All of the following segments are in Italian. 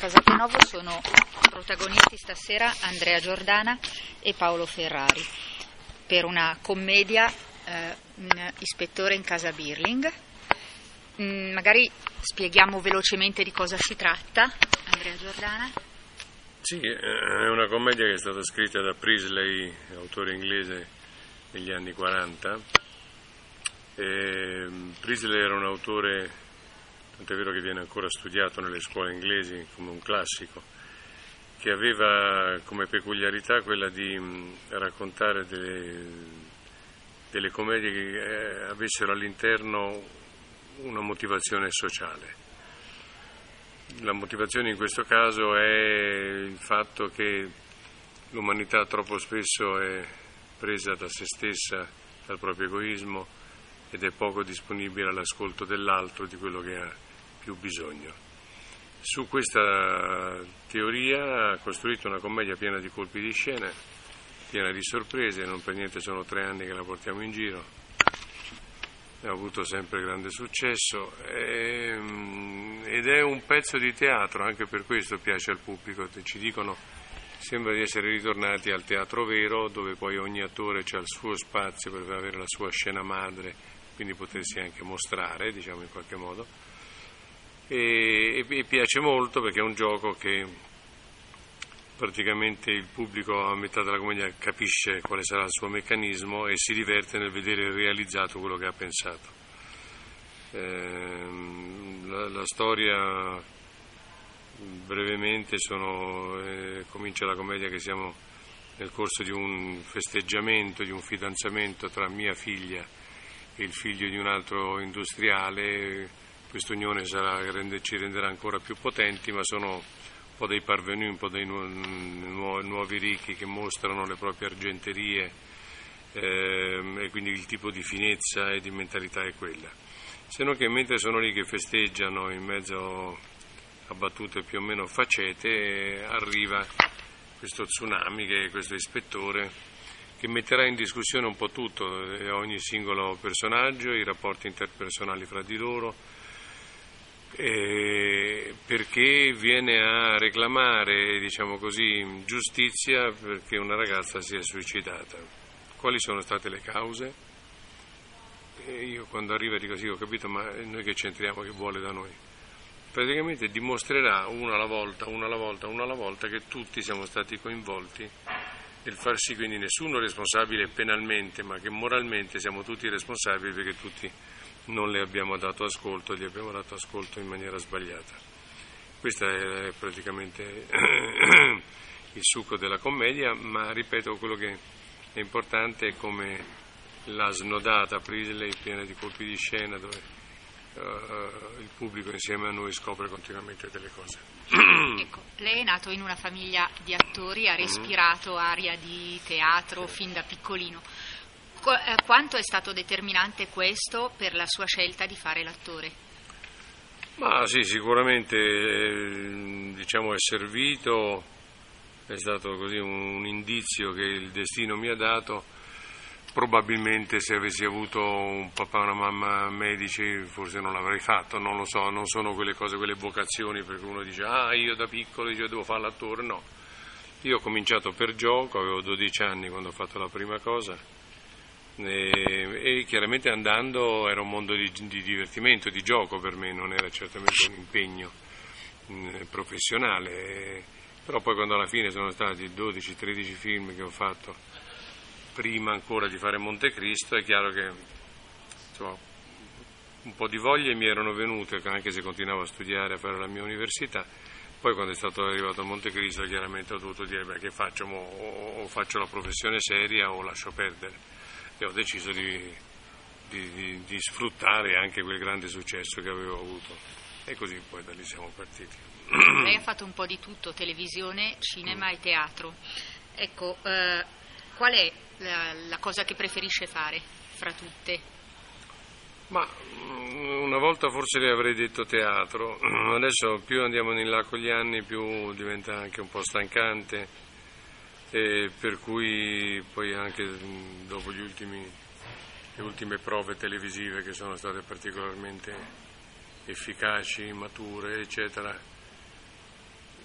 Casatenovo sono protagonisti stasera Andrea Giordana e Paolo Ferrari per una commedia un ispettore in casa Birling. Magari spieghiamo velocemente di cosa si tratta. Andrea Giordana. Sì, è una commedia che è stata scritta da Priestley, autore inglese negli anni 40. Priestley era un autore, tant'è vero che viene ancora studiato nelle scuole inglesi come un classico, che aveva come peculiarità quella di raccontare delle commedie che avessero all'interno una motivazione sociale. La motivazione in questo caso è il fatto che l'umanità troppo spesso è presa da se stessa, dal proprio egoismo, ed è poco disponibile all'ascolto dell'altro, di quello che ha più bisogno. Su questa teoria ha costruito una commedia piena di colpi di scena, piena di sorprese, non per niente sono 3 anni che la portiamo in giro. Ha avuto sempre grande successo ed è un pezzo di teatro, anche per questo piace al pubblico. Ci dicono, sembra di essere ritornati al teatro vero, dove poi ogni attore ha il suo spazio per avere la sua scena madre, quindi potersi anche mostrare, diciamo, in qualche modo, e piace molto perché è un gioco che praticamente il pubblico a metà della commedia capisce quale sarà il suo meccanismo e si diverte nel vedere realizzato quello che ha pensato. La storia, brevemente, comincia la commedia che siamo nel corso di un festeggiamento, di un fidanzamento tra mia figlia e il figlio di un altro industriale. Questa unione ci renderà ancora più potenti, ma sono un po' dei parvenu, un po' dei nuovi ricchi che mostrano le proprie argenterie, e quindi il tipo di finezza e di mentalità è quella. Se non che mentre sono lì che festeggiano, in mezzo a battute più o meno facete, arriva questo tsunami, che è questo ispettore, che metterà in discussione un po' tutto, ogni singolo personaggio, i rapporti interpersonali fra di loro, perché viene a reclamare, diciamo così, giustizia perché una ragazza si è suicidata. Quali sono state le cause? E io quando arriva dico sì, ho capito, ma noi che c'entriamo, che vuole da noi? Praticamente dimostrerà una alla volta che tutti siamo stati coinvolti nel far sì, quindi nessuno responsabile penalmente, ma che moralmente siamo tutti responsabili perché tutti non le abbiamo dato ascolto, gli abbiamo dato ascolto in maniera sbagliata. Questo è praticamente il succo della commedia, ma ripeto, quello che è importante è come l'ha snodata Priestley, piena di colpi di scena, dove il pubblico insieme a noi scopre continuamente delle cose. Ecco, lei è nato in una famiglia di attori, ha respirato aria di teatro fin da piccolino. Quanto è stato determinante questo per la sua scelta di fare l'attore? Ma sì, sicuramente, diciamo, è servito, è stato così un indizio che il destino mi ha dato. Probabilmente se avessi avuto un papà e una mamma medici forse non l'avrei fatto, non lo so, non sono quelle cose, quelle vocazioni per cui uno dice io da piccolo devo fare l'attore, no. Io ho cominciato per gioco, avevo 12 anni quando ho fatto la prima cosa. E chiaramente andando era un mondo di divertimento, di gioco per me, non era certamente un impegno professionale, però poi quando alla fine sono stati 12-13 film che ho fatto prima ancora di fare Montecristo, è chiaro che insomma, un po' di voglie mi erano venute, anche se continuavo a studiare, a fare la mia università. Poi quando è stato arrivato a Montecristo chiaramente ho dovuto dire che faccio, o faccio la professione seria o lascio perdere. E ho deciso di sfruttare anche quel grande successo che avevo avuto, e così poi da lì siamo partiti. Lei ha fatto un po' di tutto, televisione, cinema e teatro. Ecco, qual è la cosa che preferisce fare fra tutte? Ma una volta forse le avrei detto teatro, adesso più andiamo in là con gli anni più diventa anche un po' stancante. E per cui poi anche dopo le ultime prove televisive che sono state particolarmente efficaci, mature, eccetera,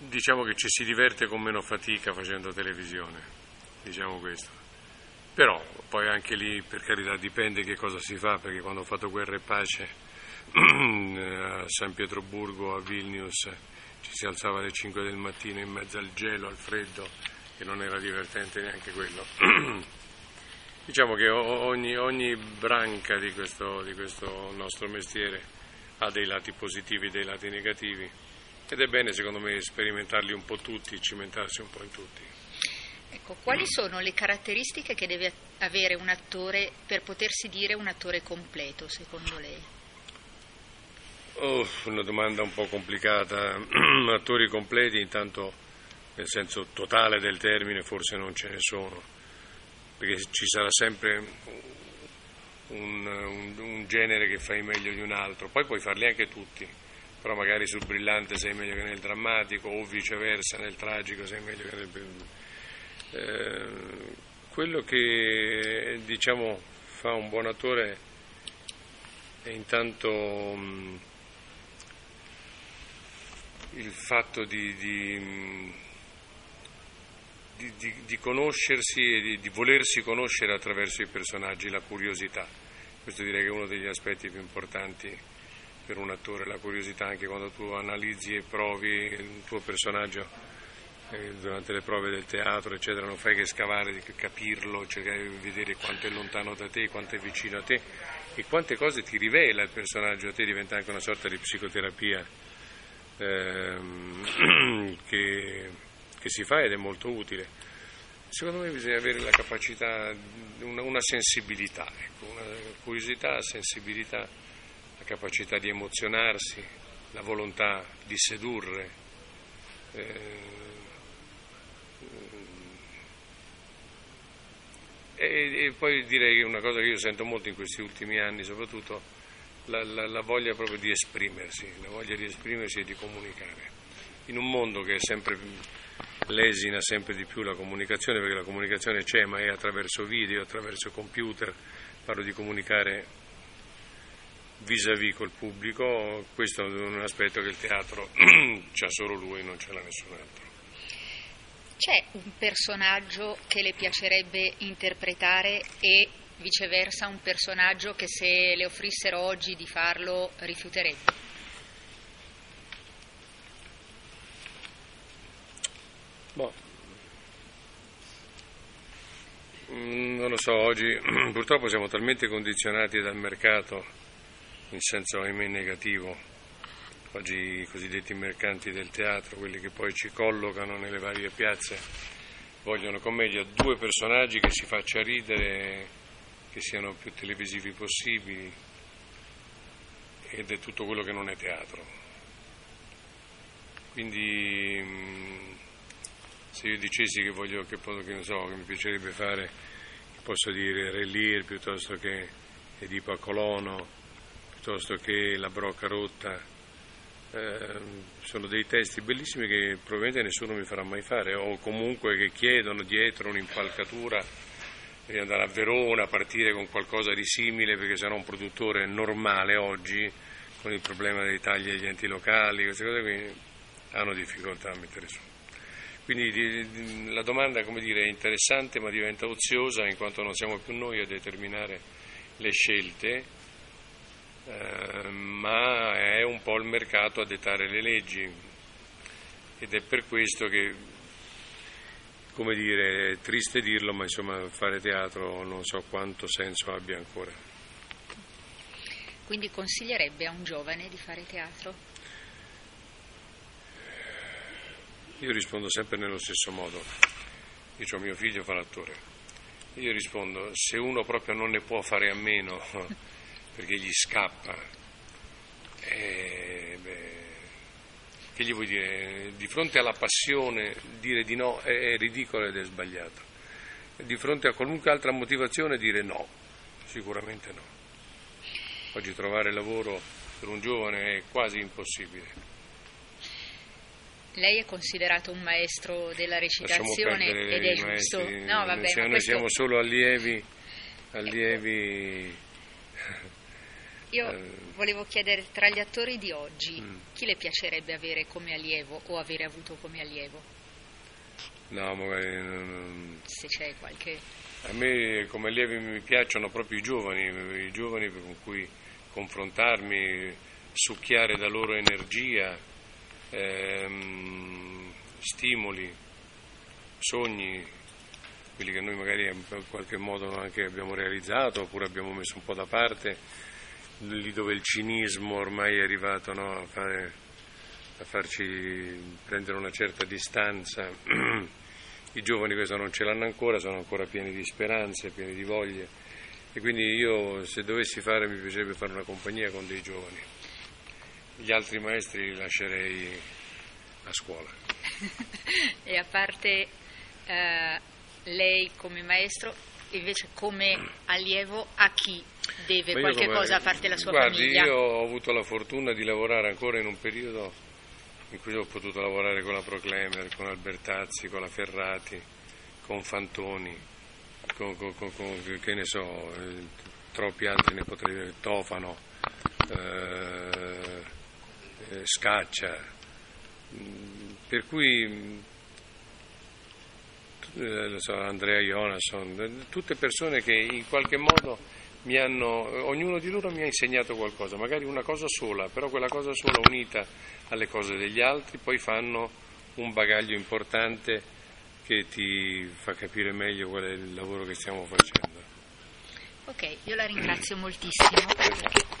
diciamo che ci si diverte con meno fatica facendo televisione, diciamo questo. Però poi anche lì, per carità, dipende che cosa si fa, perché quando ho fatto Guerra e Pace a San Pietroburgo, a Vilnius, ci si alzava alle 5 del mattino in mezzo al gelo, al freddo, che non era divertente neanche quello. Diciamo che ogni branca di questo nostro mestiere ha dei lati positivi e dei lati negativi, ed è bene secondo me sperimentarli un po' tutti, cimentarsi un po' in tutti. Ecco, quali sono le caratteristiche che deve avere un attore per potersi dire un attore completo, secondo lei? Una domanda un po' complicata. Attori completi, intanto, nel senso totale del termine, forse non ce ne sono, perché ci sarà sempre un genere che fai meglio di un altro, poi puoi farli anche tutti, però magari sul brillante sei meglio che nel drammatico, o viceversa, nel tragico sei meglio che nel... quello che, diciamo, fa un buon attore è intanto il fatto di conoscersi e di volersi conoscere attraverso i personaggi, la curiosità. Questo direi che è uno degli aspetti più importanti per un attore, la curiosità, anche quando tu analizzi e provi il tuo personaggio durante le prove del teatro, eccetera, non fai che scavare, capirlo, cercare di vedere quanto è lontano da te, quanto è vicino a te e quante cose ti rivela il personaggio. A te diventa anche una sorta di psicoterapia che si fa ed è molto utile. Secondo me bisogna avere la capacità, una sensibilità, ecco, una curiosità, sensibilità, la capacità di emozionarsi, la volontà di sedurre, e poi direi che una cosa che io sento molto in questi ultimi anni, soprattutto la voglia proprio di esprimersi, la voglia di esprimersi e di comunicare. In un mondo che è sempre lesina sempre di più la comunicazione, perché la comunicazione c'è, ma è attraverso video, attraverso computer, parlo di comunicare vis-à-vis col pubblico, questo è un aspetto che il teatro c'ha solo lui, non ce l'ha nessun altro. C'è un personaggio che le piacerebbe interpretare e viceversa un personaggio che se le offrissero oggi di farlo rifiuterebbe? Non lo so, oggi purtroppo siamo talmente condizionati dal mercato in senso ahimè negativo. Oggi i cosiddetti mercanti del teatro, quelli che poi ci collocano nelle varie piazze, vogliono commedia, due personaggi che si faccia ridere, che siano più televisivi possibili, ed è tutto quello che non è teatro. Quindi se io dicessi che mi piacerebbe fare, posso dire Re Lear piuttosto che Edipo a Colono, piuttosto che La Brocca Rotta, sono dei testi bellissimi che probabilmente nessuno mi farà mai fare, o comunque che chiedono dietro un'impalcatura, devi andare a Verona, partire con qualcosa di simile, perché sennò un produttore normale oggi, con il problema dei tagli agli enti locali, queste cose qui, hanno difficoltà a mettere su. Quindi la domanda, come dire, è interessante ma diventa oziosa in quanto non siamo più noi a determinare le scelte, ma è un po' il mercato a dettare le leggi, ed è per questo che, come dire, è triste dirlo, ma insomma fare teatro non so quanto senso abbia ancora. Quindi consiglierebbe a un giovane di fare teatro? Io rispondo sempre nello stesso modo. Io ho mio figlio fa l'attore. Io rispondo, se uno proprio non ne può fare a meno perché gli scappa, che gli vuoi dire? Di fronte alla passione dire di no è ridicolo ed è sbagliato. Di fronte a qualunque altra motivazione dire no, sicuramente no. Oggi trovare lavoro per un giovane è quasi impossibile. Lei è considerato un maestro della recitazione ed è giusto. Maestri, no, vabbè, noi siamo solo allievi Io volevo chiedere, tra gli attori di oggi, chi le piacerebbe avere come allievo o avere avuto come allievo? No, magari Se c'è qualche... A me come allievi mi piacciono proprio i giovani con cui confrontarmi, succhiare da loro energia, stimoli, sogni, quelli che noi magari in qualche modo anche abbiamo realizzato oppure abbiamo messo un po' da parte, lì dove il cinismo ormai è arrivato, no, a farci prendere una certa distanza. I giovani questo non ce l'hanno ancora, sono ancora pieni di speranze, pieni di voglie, e quindi io, se dovessi fare, mi piacerebbe fare una compagnia con dei giovani. Gli altri maestri li lascerei a scuola. E a parte lei come maestro, invece come allievo, a chi deve qualche cosa a parte la sua famiglia? Io ho avuto la fortuna di lavorare ancora in un periodo in cui ho potuto lavorare con la Proclemer, con Albertazzi, con la Ferrati, con Fantoni, con che ne so, troppi altri ne potrei dire, Tofano, Scaccia, per cui Andrea Jonasson, tutte persone che in qualche modo ognuno di loro mi ha insegnato qualcosa, magari una cosa sola, però quella cosa sola unita alle cose degli altri poi fanno un bagaglio importante che ti fa capire meglio qual è il lavoro che stiamo facendo. Ok, io la ringrazio moltissimo.